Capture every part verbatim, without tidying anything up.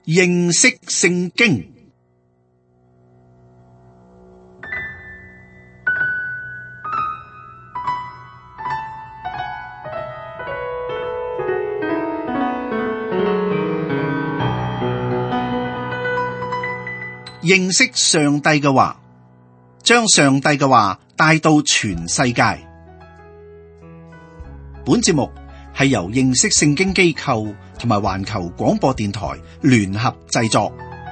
認識聖經。認識上帝嘅話，將上帝嘅話帶到全世界。本節目係由認識聖經機構同埋環球廣播電台聯合製作。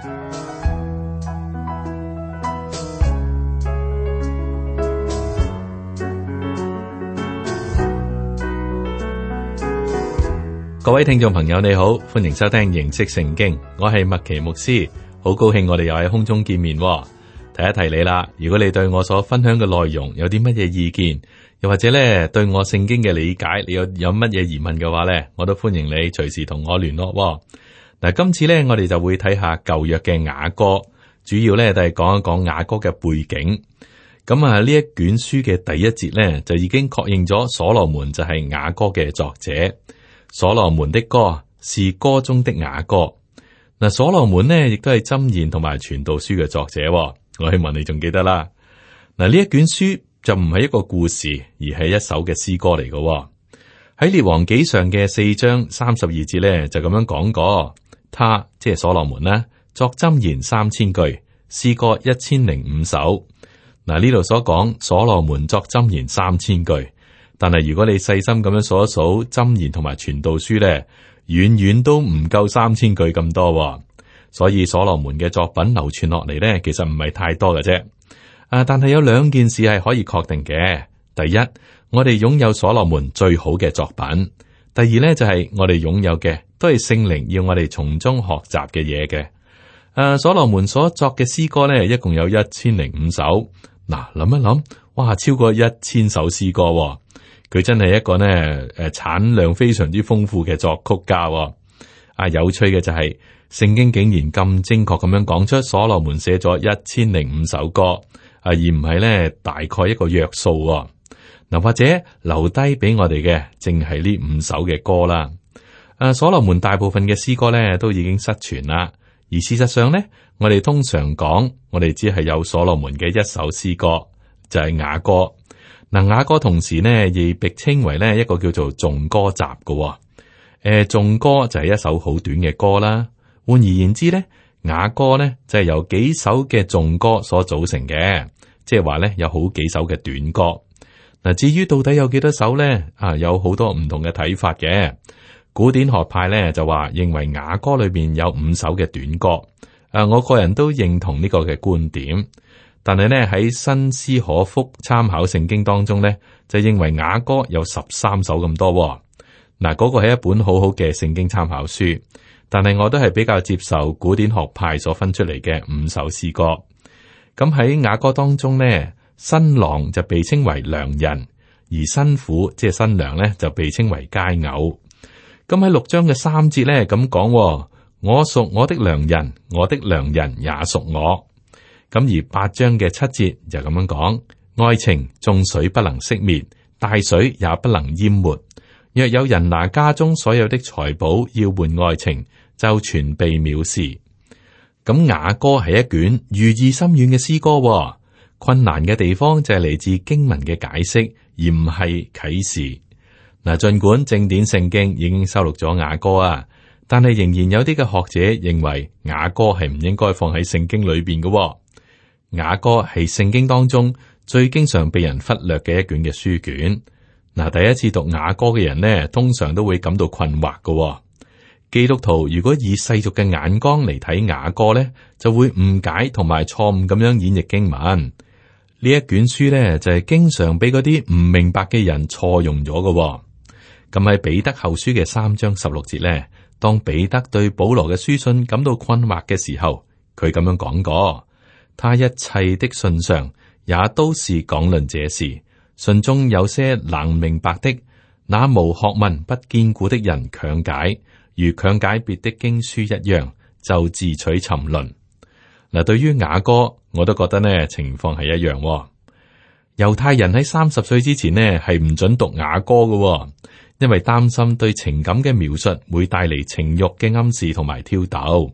各位聽眾朋友，你好，歡迎收聽認識聖經，我係麥奇牧師。好高興我哋又喺空中見面，提一提你啦。如果你對我所分享嘅內容有啲乜嘢意見，又或者咧對我聖經嘅理解，你有有乜嘢疑問嘅話咧，我都歡迎你隨時同我聯絡。嗱，今次咧我哋就會睇下舊約嘅雅歌，主要咧都係講一講雅歌嘅背景。咁啊，呢一卷書嘅第一節咧就已經確認咗所羅門就係雅歌嘅作者。所羅門的歌是歌中的雅歌。嗱，所羅門呢亦都係箴言同埋傳道書嘅作者，我希望你仲記得啦。嗱，呢一卷書就唔係一個故事，而係一首嘅詩歌嚟嘅。喺列王紀上嘅四章三十二節咧就咁樣講過，他即係所羅門啦，作箴言三千句，詩歌一千零五首。嗱，呢度所講所羅門作箴言三千句，但係如果你細心咁樣數一數箴言同埋傳道書咧，遠遠都唔夠三千句咁多，所以所羅門嘅作品流傳落嚟呢，其實唔係太多嘅啫。啊，但係有兩件事係可以確定嘅。第一，我哋擁有所羅門最好嘅作品；第二呢，就係我哋擁有嘅都係聖靈要我哋從中學習嘅嘢嘅。誒，所羅門所作嘅詩歌呢，一共有一千零五首。嗱，諗一諗，哇，超過一千首詩歌。佢真係一個呢誒產量非常之豐富嘅作曲家。啊，有趣嘅就係聖經竟然咁精確咁樣講出所羅門寫咗一千零五首歌，啊，而唔係呢大概一個約數。嗱，或者留低俾我哋嘅，淨係呢五首嘅歌啦。啊，所羅門大部分嘅詩歌呢都已經失傳啦，而事實上呢，我哋通常講，我哋只係有所羅門嘅一首詩歌，就係雅歌。嗱，雅歌同時呢亦被稱為呢一個叫做頌歌集嘅。誒，頌歌就係一首好短嘅歌啦。換而言之呢，雅歌呢就係由幾首嘅頌歌所組成嘅，即係話呢有好幾首嘅短歌。嗱，至於到底有幾多首呢？啊，有好多唔同嘅睇法嘅。古典學派呢就話認為雅歌裏邊有五首嘅短歌。誒，我個人都認同呢個嘅觀點。但係咧喺新斯可福參考聖經當中咧，就認為雅歌有十三首咁多。嗱，嗰個係一本好好嘅聖經參考書，但係我都係比較接受古典學派所分出嚟嘅五首詩歌。咁喺雅歌當中咧，新郎就被稱為良人，而新婦即係新娘咧就被稱為佳偶。咁喺六章嘅三節咧咁講，我屬我的良人，我的良人也屬我。咁而八章嘅七節就咁樣講，愛情眾水不能熄滅，大水也不能淹沒。若有人拿家中所有的財寶要換愛情，就全被藐視。咁雅歌係一卷寓意深遠嘅詩歌，困難嘅地方就係嚟自經文嘅解釋，而唔係啟示。嗱，盡管正典聖經已經收錄咗雅歌啊，但係仍然有啲嘅學者認為雅歌係唔應該放喺聖經裏邊嘅。雅歌係聖經當中最經常被人忽略嘅一卷嘅書卷。嗱，第一次讀雅歌嘅人呢，通常都會感到困惑嘅。基督徒如果以世俗嘅眼光嚟睇雅歌呢，就會誤解同埋錯誤咁樣演繹經文。呢一卷書呢，就係經常俾嗰啲唔明白嘅人錯用咗嘅。咁喺彼得後書嘅三章十六節呢，當彼得對保羅嘅書信感到困惑嘅時候，佢咁樣講過。他一切的信上也都是講論這事，信中有些難明白的，那無學問不堅固的人強解，如強解別的經書一樣，就自取沉淪。嗱，對於雅歌，我都覺得呢情況係一樣，哦。猶太人喺三十歲之前呢係唔准讀雅歌嘅，哦，因為擔心對情感嘅描述會帶嚟情慾嘅暗示同埋挑逗。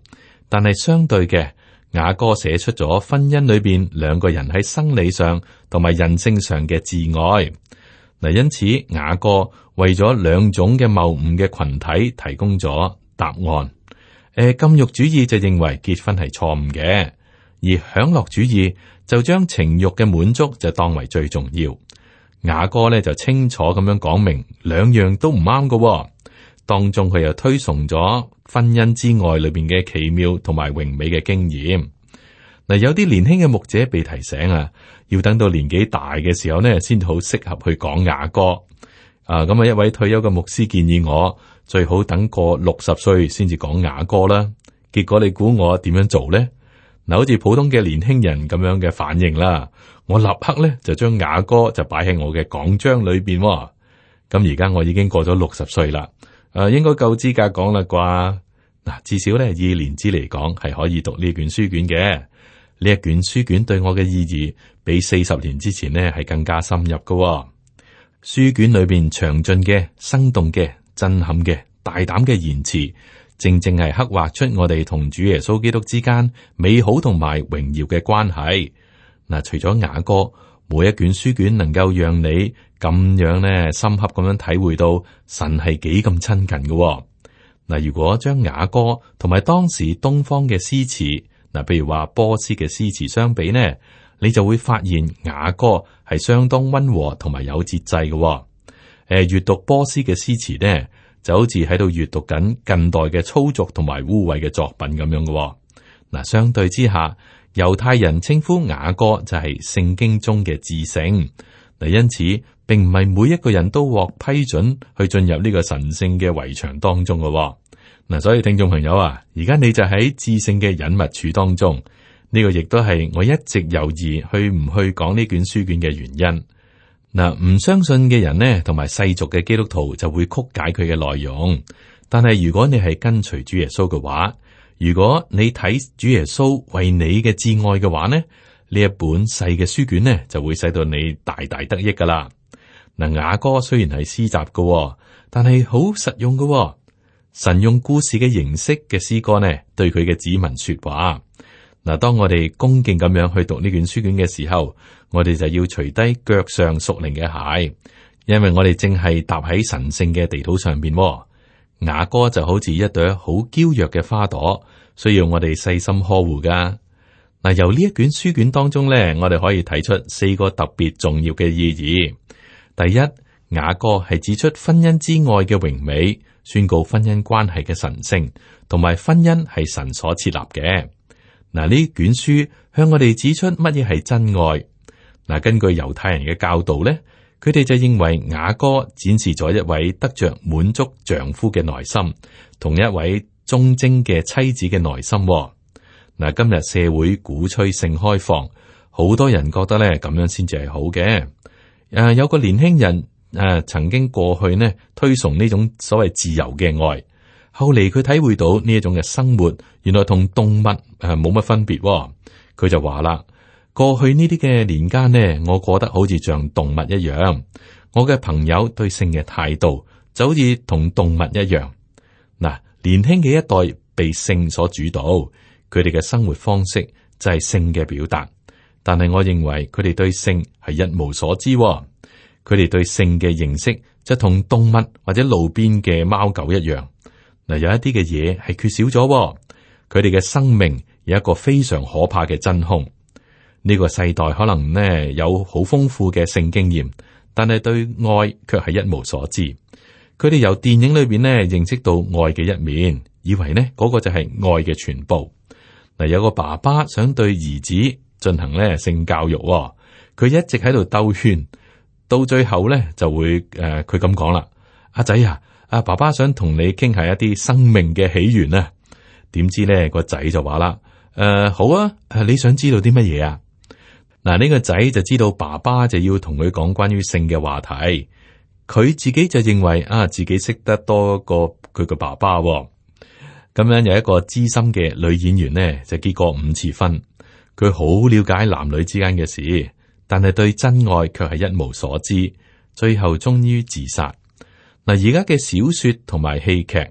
但係相對嘅，雅歌寫出咗婚姻裏邊兩個人喺生理上同埋人性上嘅摯愛。嗱，因此雅歌為咗兩種嘅謬誤嘅群體提供咗答案。誒，禁欲主義就認為結婚係錯誤嘅，而享樂主義就將情欲嘅滿足就當為最重要。雅歌咧就清楚咁樣講明兩樣都唔啱嘅，當中佢又推崇咗婚姻之愛裏邊嘅奇妙同埋榮美嘅經驗。嗱，有啲年輕嘅牧者被提醒啊，要等到年紀大嘅時候呢，先好適合去講雅歌。啊，咁啊，一位退休嘅牧師建議我最好等過六十歲先至講雅歌啦。結果你估我點樣做呢？嗱，好似普通嘅年輕人咁樣嘅反應啦，我立刻咧就將雅歌就擺喺我嘅講章裏邊。咁而家我已經過咗六十歲啦，誒，應該夠資格講啦啩？嗱，至少咧以年資嚟講係可以讀呢卷書卷嘅。呢一卷書卷對我嘅意義，比四十年之前呢係更加深入嘅。書卷裏邊詳盡嘅、生動嘅、震撼嘅、大膽嘅言辭，正正係刻畫出我哋同主耶穌基督之間美好同埋榮耀嘅關係。嗱，除咗雅歌，每一卷書卷能夠讓你咁樣呢深刻咁樣體會到神係幾咁親近嘅。嗱，如果將雅歌同埋當時東方嘅詩詞，嗱，譬如話波斯嘅詩詞相比呢，你就會發現雅歌係相當溫和同埋有節制嘅。誒、呃，閱讀波斯嘅詩詞呢，就好似喺度閱讀緊近代嘅粗俗同埋污穢嘅作品咁樣嘅。嗱，相對之下，猶太人稱呼雅歌就係聖經中嘅至聖。嗱，因此並唔係每一個人都獲批准去進入呢個神聖嘅圍牆當中嘅。嗱，所以聽眾朋友啊，而家你就喺至聖嘅隱密處當中。呢個亦都係我一直猶豫去唔去講呢卷書卷嘅原因。嗱，唔相信嘅人呢，同埋世俗嘅基督徒就會曲解佢嘅內容。但係如果你係跟隨主耶穌嘅話，如果你睇主耶穌為你嘅至愛嘅話呢，呢一本細嘅書卷呢，就會使到你大大得益噶啦。嗱，雅歌雖然係詩集嘅，但係好實用嘅。神用故事嘅形式嘅詩歌呢，對佢嘅子民說話。嗱，當我哋恭敬咁樣去讀呢卷書卷嘅時候，我哋就要除低腳上屬靈嘅鞋，因為我哋正係踏喺神聖嘅地土上邊。雅歌就好似一朵好嬌弱嘅花朵，需要我哋細心呵護噶。嗱，由呢一卷書卷當中咧，我哋可以睇出四個特別重要嘅意義。第一，雅歌係指出婚姻之愛嘅榮美，宣告婚姻關係嘅神聖，同埋婚姻係神所設立嘅。嗱，呢卷書向我哋指出乜嘢係真愛。嗱，根據猶太人嘅教導咧，佢哋就認為雅歌展示咗一位得着滿足丈夫嘅內心，同一位忠貞嘅妻子嘅內心。嗱，今日社會鼓吹性開放，好多人覺得咧咁樣先至係好嘅。誒，有個年輕人誒，曾經過去呢推崇呢種所謂自由嘅愛。後嚟佢體會到呢一種嘅生活，原來同動物誒冇乜分別。佢就話啦，過去呢啲嘅年間呢，我過得好似像動物一樣。我嘅朋友對性嘅態度就好似同動物一樣。嗱，年輕嘅一代被性所主導，佢哋嘅生活方式就係性嘅表達。但係我認為佢哋對性係一無所知。佢哋對性嘅認識就同動物或者路邊嘅貓狗一樣。嗱，有一啲嘅嘢係缺少咗，佢哋嘅生命有一個非常可怕嘅真空。呢個世代可能呢有好豐富嘅性經驗，但係對愛卻係一無所知。佢哋由電影裏邊呢認識到愛嘅一面，以為呢嗰個就係愛嘅全部。嗱，有個爸爸想對兒子進行呢性教育，佢一直喺度兜圈，到最後呢就會誒，佢咁講啦，阿仔啊。阿爸爸想同你傾下一啲生命嘅起源啊，點知咧個仔就話啦，誒、呃、好啊，你想知道啲乜嘢啊？嗱，呢個仔就知道爸爸就要同佢講關於性嘅話題，佢自己就認為啊自己識得多過佢個爸爸。咁樣有一個資深嘅女演員呢，就結過五次婚，佢好了解男女之間嘅事，但係對真愛卻係一無所知，最後終於自殺。嗱，而家嘅小說同埋戲劇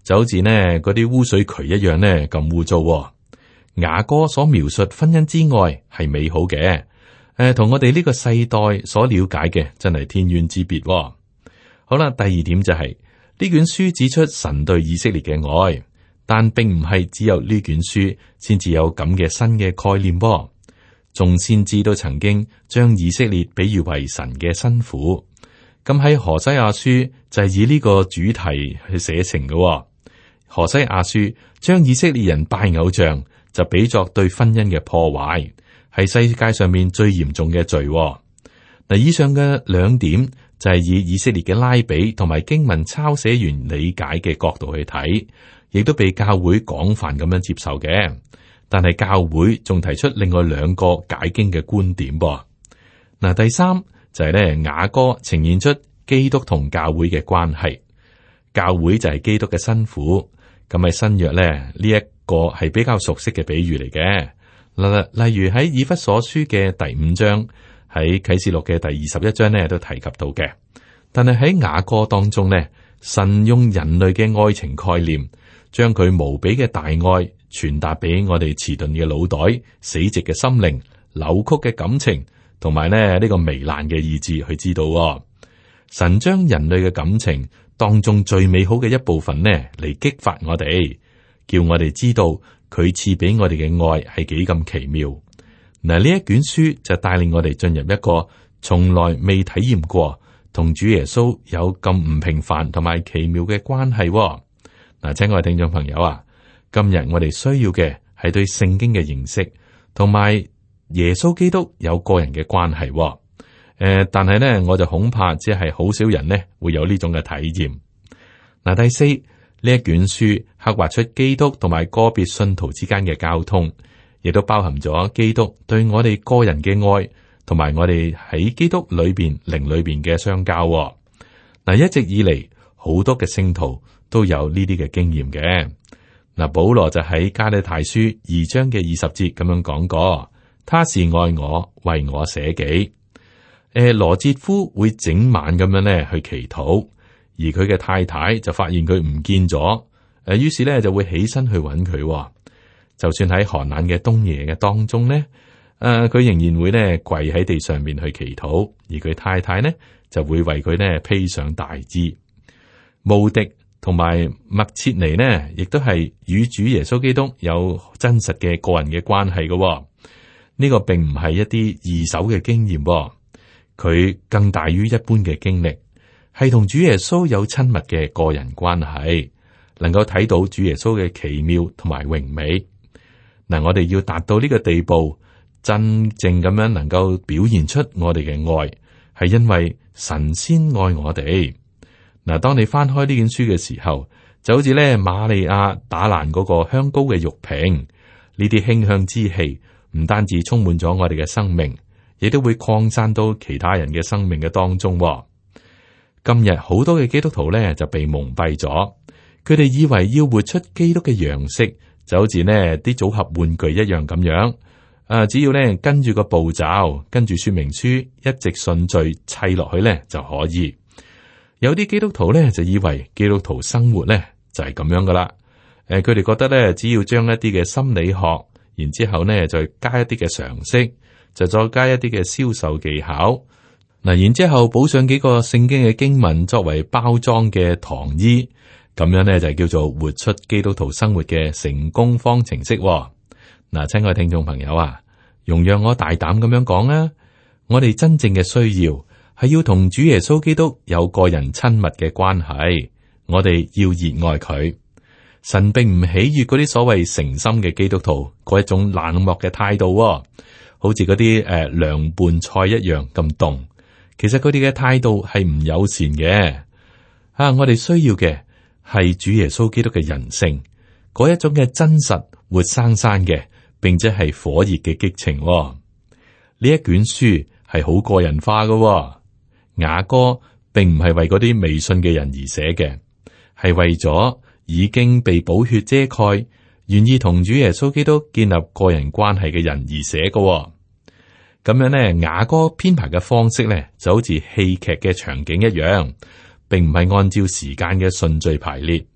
就好似呢嗰啲污水渠一樣呢咁污糟。雅歌所描述婚姻之愛係美好嘅，誒、呃，同我哋呢個世代所了解嘅真係天淵之別。好啦，第二點就係、是、呢卷書指出神對以色列嘅愛，但並唔係只有呢卷書先至有咁嘅新嘅概念。眾先知都曾經將以色列比喻為神嘅新婦，咁喺何西阿書就係以呢個主題去寫成嘅。何西阿書將以色列人拜偶像就比作對婚姻嘅破壞，係世界上面最嚴重嘅罪。嗱，以上嘅兩點就係以以色列嘅拉比同埋經文抄寫員理解嘅角度去睇，亦都被教會廣泛咁樣接受嘅。但係教會仲提出另外兩個解經嘅觀點噃。嗱，第三就係咧雅歌呈現出基督同教會嘅關係，教會就係基督嘅新婦。咁喺新約咧呢一個係比較熟悉嘅比喻嚟嘅。例例如喺以弗所書嘅第五章，喺啟示錄嘅第二十一章咧都提及到嘅。但係喺雅歌當中咧，神用人類嘅愛情概念，將佢無比嘅大愛傳達俾我哋遲鈍嘅腦袋、死寂嘅心靈、扭曲嘅感情，同埋咧呢個糜爛嘅意志去知道。神將人類嘅感情當中最美好嘅一部分呢嚟激發我哋，叫我哋知道佢賜俾我哋嘅愛係幾咁奇妙。嗱，呢一卷書就帶領我哋進入一個從來未體驗過同主耶穌有咁唔平凡同埋奇妙嘅關係。嗱，親愛嘅聽眾朋友啊，今日我哋需要嘅係對聖經嘅認識，同埋耶穌基督有個人嘅關係。誒、呃，但係呢，我就恐怕只係好少人呢會有呢種嘅體驗。嗱，第四，呢一卷書刻畫出基督同埋個別信徒之間嘅交通，亦都包含咗基督對我哋個人嘅愛，同埋我哋喺基督裏邊靈裏邊嘅相交。嗱，一直以嚟好多嘅聖徒都有呢啲嘅經驗嘅。嗱，保羅就喺加拉太書二章嘅二十節咁樣講過，他是愛我，為我捨己。誒，羅哲夫會整晚咁樣咧去祈禱，而佢嘅太太就發現佢唔見咗，誒，於是咧就會起身去揾佢。就算喺寒冷嘅冬夜嘅當中咧，誒，佢仍然會咧跪喺地上面去祈禱，而佢太太呢就會為佢咧披上大衣。慕迪同埋麥切尼呢，亦都係與主耶穌基督有真實嘅個人嘅關係嘅。呢個並唔係一啲二手嘅經驗。佢更大於一般嘅經歷，係同主耶穌有親密嘅個人關係，能夠睇到主耶穌嘅奇妙同埋榮美。嗱，我哋要達到呢個地步，真正咁樣能夠表現出我哋嘅愛，係因為神先愛我哋。嗱，當你翻開呢卷書嘅時候，就好似咧瑪利亞打爛嗰個香膏嘅玉瓶，呢啲馨香之氣唔單止充滿咗我哋嘅生命，亦都會擴散到其他人嘅生命嘅當中。今日好多嘅基督徒咧就被蒙蔽咗，佢哋以為要活出基督嘅樣式，就好似呢啲組合玩具一樣咁樣。啊，只要咧跟住個步驟，跟住說明書，一直順序砌落去咧就可以。有啲基督徒咧就以為基督徒生活咧就係咁樣噶啦。誒，佢哋覺得咧只要將一啲嘅心理學，然之後咧再加一啲嘅常識，就再加一啲嘅銷售技巧，嗱，然之後補上幾個聖經嘅經文作為包裝嘅糖衣，咁樣咧就叫做活出基督徒生活嘅成功方程式。嗱，親愛聽眾朋友啊，容讓我大膽咁樣講啊，我哋真正嘅需要係要同主耶穌基督有個人親密嘅關係，我哋要熱愛佢。神並唔喜悅嗰啲所謂誠心嘅基督徒嗰一種冷漠嘅態度，好似嗰啲誒涼拌菜一樣咁凍。其實佢哋嘅態度係唔友善嘅。啊，我哋需要嘅係主耶穌基督嘅人性，嗰一種嘅真實、活生生嘅，並且係火熱嘅激情。呢一卷書係好個人化嘅。雅歌並唔係為嗰啲未信嘅人而寫嘅，係為咗已經被寶血遮蓋，願意同主耶穌基督建立個人關係嘅人而寫嘅。咁樣呢，雅歌編排嘅方式呢，就好似戲劇嘅場景一樣，並唔係按照時間嘅順序排列。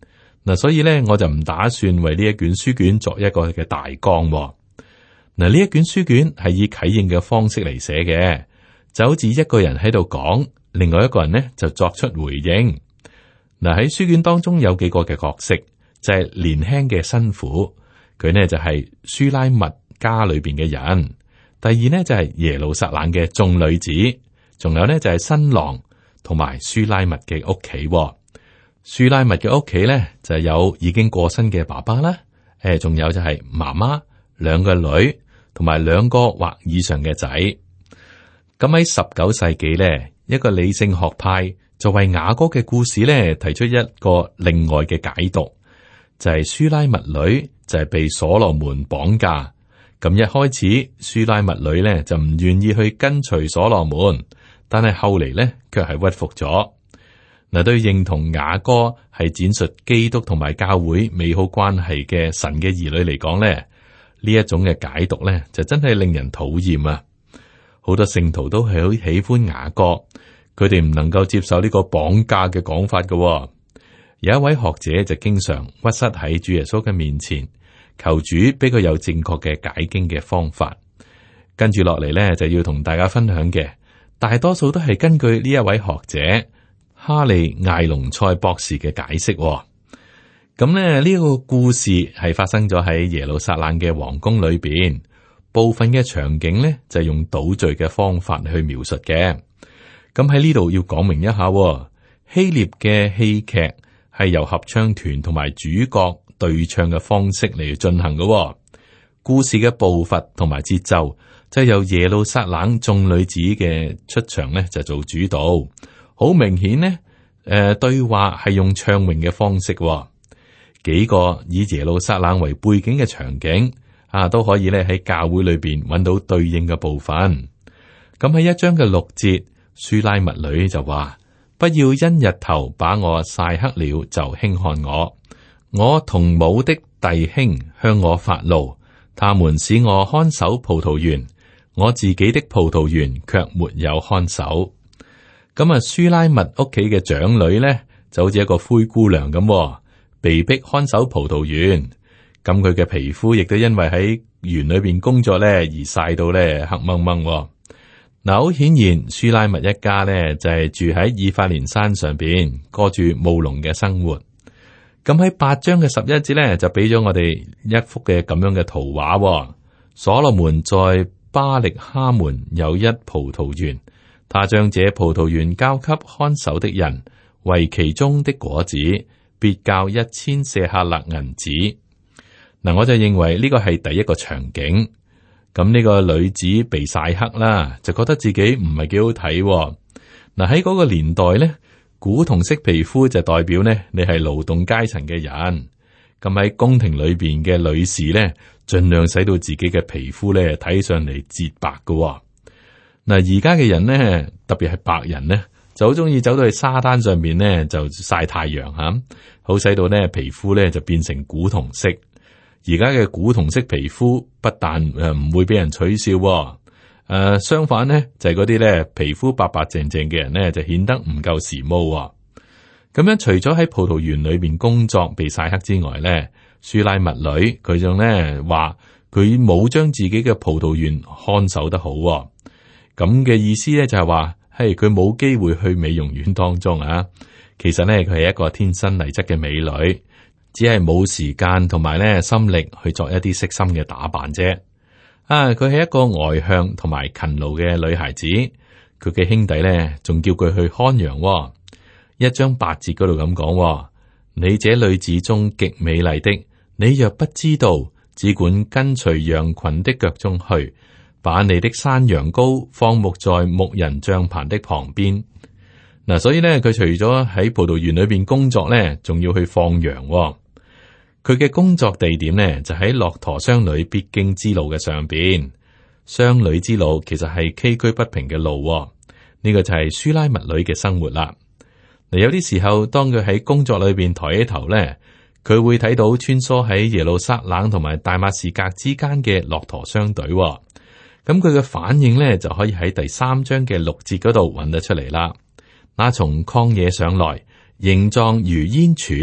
嗱，所以咧我就唔打算為呢一卷書卷作一個嘅大綱。嗱，呢一卷書卷係以啟應嘅方式嚟寫嘅，就好似一個人喺度講，另外一個人呢就作出回應。嗱，喺書卷當中有幾個嘅角色，就係年輕嘅新婦，佢呢就係書拉密家裏邊嘅人。第二呢就係耶路撒冷嘅眾女子，仲有呢就係新郎同埋書拉密嘅屋企。書拉密嘅屋企咧就有已經過身嘅爸爸啦，誒，仲有就係媽媽、兩個女同埋兩個或以上嘅仔。咁喺十九世紀咧，一個理性學派就為雅歌嘅故事咧提出一個另外嘅解讀，就係書拉密女就係被所羅門綁架。咁一開始書拉密女咧就唔願意去跟隨所羅門，但係後嚟咧卻係屈服咗。嗱，對認同雅歌係展述基督同埋教會美好關係嘅神嘅兒女嚟講咧，呢一種嘅解讀咧就真係令人討厭啊！好多聖徒都係好喜歡雅歌，佢哋唔能夠接受呢個綁架嘅講法嘅。有一位學者就經常屈膝喺主耶穌嘅面前，求主俾佢有正確嘅解經嘅方法。跟住落嚟咧就要同大家分享嘅，大多數都係根據呢一位學者哈利艾隆塞博士嘅解釋。咁咧呢個故事係發生咗喺耶路撒冷嘅皇宮裏邊，部分嘅場景呢就係用倒敘嘅方法去描述嘅。咁喺呢度要講明一下，希臘嘅戲劇係由合唱團同埋主角對唱嘅方式嚟進行嘅。故事嘅步伐同埋節奏就由耶路撒冷眾女子嘅出場呢就做主導。好明顯呢，誒、呃，對話係用唱詠嘅方式，幾個以耶路撒冷為背景嘅場景啊，都可以咧喺教會裏邊揾到對應嘅部分。咁喺一章嘅六節，書拉密女就話：不要因日頭把我曬黑了就輕看我，我同母的弟兄向我發怒，他們使我看守葡萄園，我自己的葡萄園卻沒有看守。咁啊，書拉密屋企嘅長女咧，就好似一個灰姑娘咁，被逼看守葡萄園。咁佢嘅皮膚亦都因為喺園裏邊工作咧，而曬到咧黑掹掹。嗱，好顯然，書拉密一家咧就係住喺以法蓮山上邊，過住務農嘅生活。咁喺八章嘅十一節咧，就俾咗我哋一幅嘅咁樣嘅圖畫。所羅門在巴力哈門有一葡萄園。他將這葡萄園交給看守的人，為其中的果子，別交一千舍客勒銀子。嗱，我就認為呢個係第一個場景。咁呢個女子被曬黑啦，就覺得自己唔係幾好睇。嗱，喺嗰個年代咧，古銅色皮膚就代表咧你係勞動階層嘅人。咁喺宮廷裏邊嘅女士咧，盡量使到自己嘅皮膚咧睇上嚟潔白㗎。嗱，而家嘅人咧，特別係白人咧，就好中意走到去沙灘上面咧，就曬太陽吓，好使到咧皮膚咧就變成古銅色。而家嘅古銅色皮膚不但誒唔會俾人取笑，誒、呃、相反咧就係嗰啲咧皮膚白白淨淨嘅人咧就顯得唔夠時髦。咁樣除咗喺葡萄園裏邊工作被曬黑之外咧，書拉密女佢仲咧話佢冇將自己嘅葡萄園看守得好。咁嘅意思咧就係話，係佢冇機會去美容院當中啊。其實咧佢係一個天生麗質嘅美女，只係冇時間同埋咧心力去作一啲悉心嘅打扮啫。啊，佢係一個外向同埋勤勞嘅女孩子。佢嘅兄弟咧仲叫佢去看羊。一章八節嗰度咁講：你這女子中極美麗的，你若不知道，只管跟隨羊群的腳中去。把你的山羊羔放牧在牧人帳棚的旁邊。嗱、啊，所以咧，佢除咗喺葡萄園裏邊工作咧，仲要去放羊、哦。佢嘅工作地點咧就喺駱駝商旅必經之路嘅上邊。商旅之路其實係崎嶇不平嘅路、哦。呢、這個就係書拉密女嘅生活啦。嗱，有啲時候，當佢喺工作裏邊抬起頭咧，佢會睇到穿梭喺耶路撒冷同埋大馬士革之間嘅駱駝商隊、哦。咁佢嘅反應咧，就可以喺第三章嘅六節嗰度揾得出嚟啦。那從曠野上來，形狀如煙柱，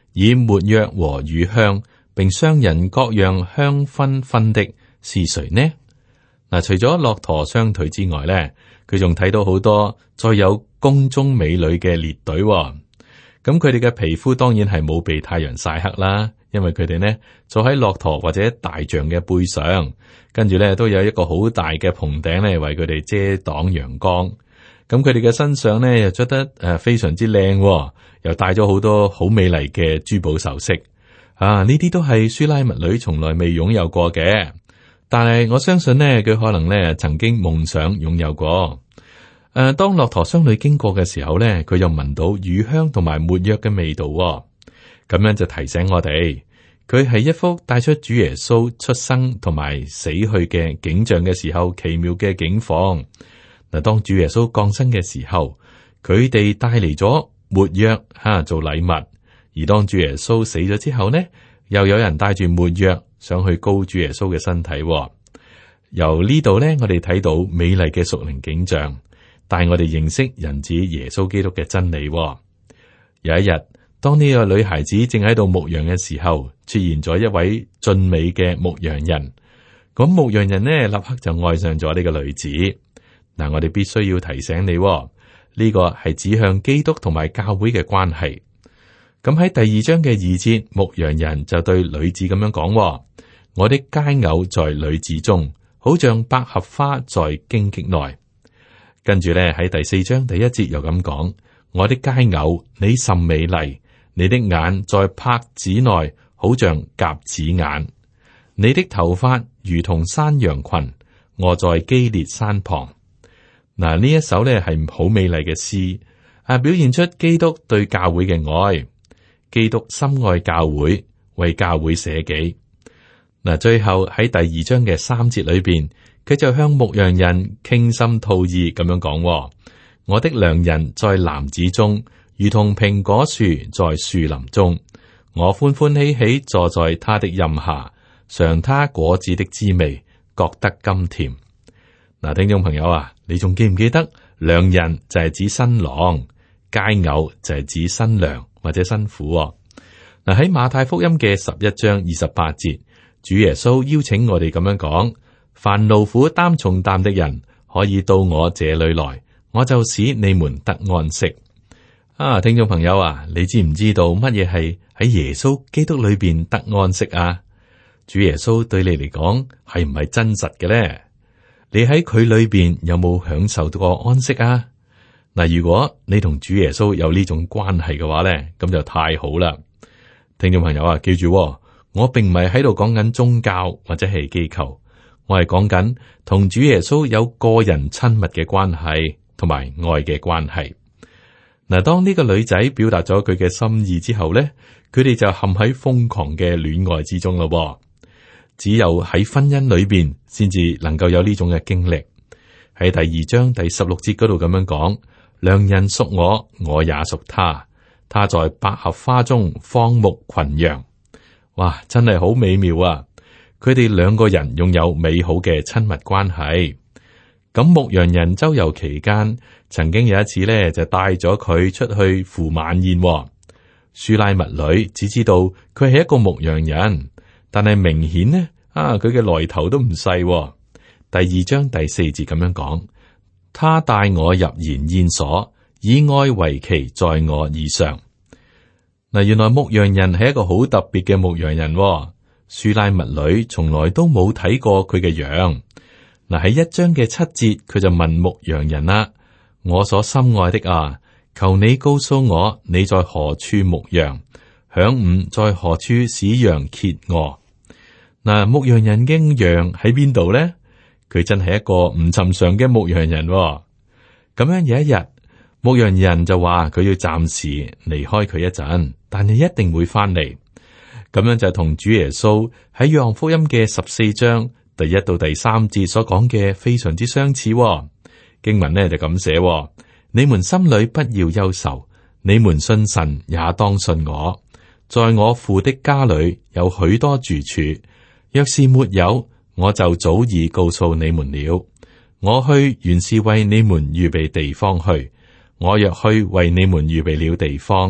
以沒藥和乳香，並商人各樣香紛紛的是誰呢？嗱，除咗駱駝雙腿之外咧，佢仲睇到好多再有宮中美女嘅列隊、哦。咁佢哋嘅皮膚當然係冇被太陽曬黑啦，因為佢哋呢坐喺駱駝或者大象嘅背上，跟住咧都有一個好大嘅棚頂咧為佢哋遮擋陽光。咁佢哋嘅身上咧又着得誒非常之靚、哦，又戴咗好多好美麗嘅珠寶首飾。啊，呢啲都係書拉密女從來未擁有過嘅。但係我相信呢，佢可能咧曾經夢想擁有過。誒、呃，當駱駝商旅經過嘅時候咧，佢又聞到乳香同埋沒藥嘅味道、哦。咁樣就提醒我哋，佢係一幅帶出主耶穌出生同埋死去嘅景象嘅時候奇妙嘅景況。嗱，當主耶穌降生嘅時候，佢哋帶嚟咗沒藥吓做禮物；而當主耶穌死咗之後呢，又有人帶住沒藥上去膏主耶穌嘅身體、哦。由呢度呢，我哋睇到美麗嘅屬靈景象，帶我哋認識人子耶穌基督嘅真理、哦。有一日，當呢個女孩子正喺度牧羊嘅時候，出現咗一位俊美嘅牧羊人。咁牧羊人呢，立刻就愛上咗呢個女子。嗱，我哋必須要提醒你、哦，呢、這個係指向基督同埋教會嘅關係。咁喺第二章嘅二節，牧羊人就對女子咁樣講：我的佳偶在女子中，好像百合花在荊棘內。跟住咧喺第四章第一節又咁講：我的佳偶，你甚美麗，你的眼在帕子內，好像鴿子眼。你的頭髮如同山羊群，臥在基列山旁。嗱，呢一首咧係好美麗嘅詩，啊，表現出基督對教會嘅愛。基督深愛教會，為教會捨己。嗱，最後喺第二章嘅三節裏邊，佢就向牧羊人傾心吐意咁樣講：我的良人在男子中，如同蘋果樹在樹林中。我歡歡喜喜坐在他的蔭下，嘗他果子的滋味，覺得甘甜。嗱，聽眾朋友啊，你仲記唔記得良人就係指新郎，佳偶就係指新娘或者新婦、哦？嗱，喺馬太福音嘅十一章二十八節，主耶穌邀請我哋咁樣講：凡勞苦擔重擔的人，可以到我這裏來，我就使你們得安息。啊，聽眾朋友啊，你知唔知道乜嘢係喺耶穌基督裏邊得安息啊？主耶穌對你嚟講係唔係真實嘅咧？你喺佢裏邊有冇享受到過安息啊？嗱，如果你同主耶穌有呢種關係嘅話咧，咁就太好啦。聽眾朋友啊，記住，我並唔係喺度講緊宗教或者係機構，我係講緊同主耶穌有個人親密嘅關係同埋愛嘅關係。嗱，當呢個女仔表達咗佢嘅心意之後咧，佢哋就陷喺瘋狂嘅戀愛之中咯。只有喺婚姻裏邊，先至能夠有呢種嘅經歷。喺第二章第十六節嗰度咁樣講：良人屬我，我也屬他。他在百合花中放牧群羊。哇，真係好美妙啊！佢哋兩個人擁有美好嘅親密關係。咁牧羊人周遊期間，曾經有一次咧，就帶咗佢出去赴晚宴。書拉密女只知道佢係一個牧羊人。但係明顯呢，啊，佢嘅來頭都唔細。第二章第四節咁樣講：他帶我入筵宴所，以愛為旗，在我以上。嗱，原來牧羊人係一個好特別嘅牧羊人。書拉密女從來都冇睇過佢嘅羊。嗱，喺一章嘅七節，佢就問牧羊人啦：我所心愛的啊，求你告訴我，你在何處牧羊？晌午在何處使羊歇臥？嗱，牧羊人嘅羊喺邊度咧？佢真係一個唔尋常嘅牧羊人。咁樣有一日，牧羊人就話佢要暫時離開佢一陣，但係一定會翻嚟。咁樣就同主耶穌喺約翰福音嘅十四章第一到第三節所講嘅非常之相似。經文咧就咁寫：你們心裏不要憂愁，你們信神也當信我。在我父的家裏有許多住處，若是沒有，我就早已告訴你們了。我去原是為你們預備地方去。我若去為你們預備了地方，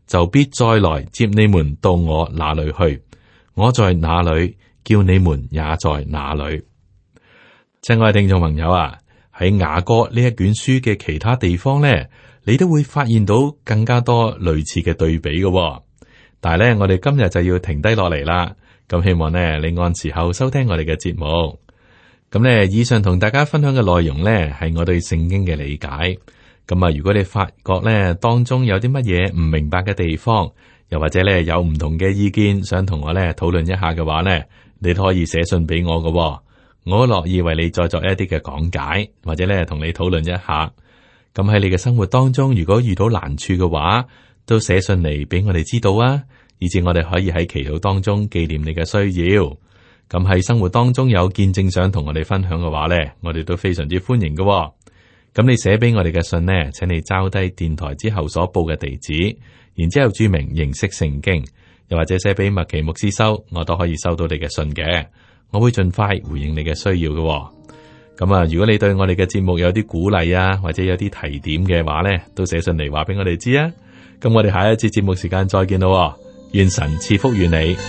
就必再來接你們到我那裏去。我在哪裏，叫你們也在哪裏。親愛的聽眾朋友啊，喺雅歌呢一卷書嘅其他地方咧，你都會發現到更加多類似嘅對比嘅、哦。但係咧，我哋今日就要停低落嚟啦。咁希望呢，你按時候收聽我哋嘅節目。咁咧，以上同大家分享嘅內容咧，係我對聖經嘅理解。咁啊，如果你發覺咧當中有啲乜嘢唔明白嘅地方，又或者咧有唔同嘅意見，想同我咧討論一下嘅話咧，你都可以寫信俾我嘅、哦，我樂意為你再作一啲嘅講解，或者咧同你討論一下。咁喺你嘅生活當中，如果遇到難處嘅話，都寫信嚟俾我哋知道啊，以至我哋可以喺祈禱當中紀念你嘅需要。咁喺生活當中有見證想同我哋分享嘅話咧，我哋都非常之歡迎嘅、哦。咁你寫俾我哋嘅信呢，請你抄低電台之後所報嘅地址，然之後注明認識聖經，又或者寫俾麥奇牧師收，我都可以收到你嘅信嘅。我會盡快回應你嘅需要嘅。咁啊，如果你對我哋嘅節目有啲鼓勵啊，或者有啲提點嘅話呢，都寫信嚟話俾我哋知啊。咁我哋下一節節目時間再見咯。願神賜福於你。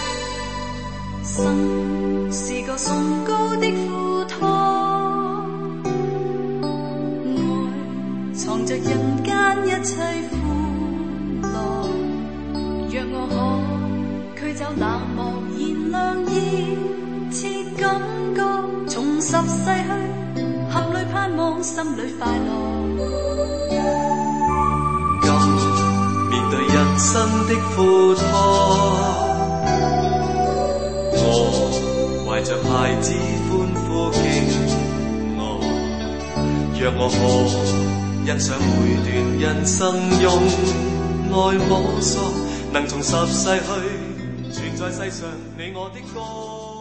神是個崇高的付託，愛藏着人間一切歡樂。若我可驅走冷漠燃亮熱切感覺，重拾逝去含淚盼望，心裏快樂。今面對人生的付託，我懷着孩子歡呼敬我，讓我可欣賞每段人生用愛摸索，能重拾逝去，存在世上你我的歌。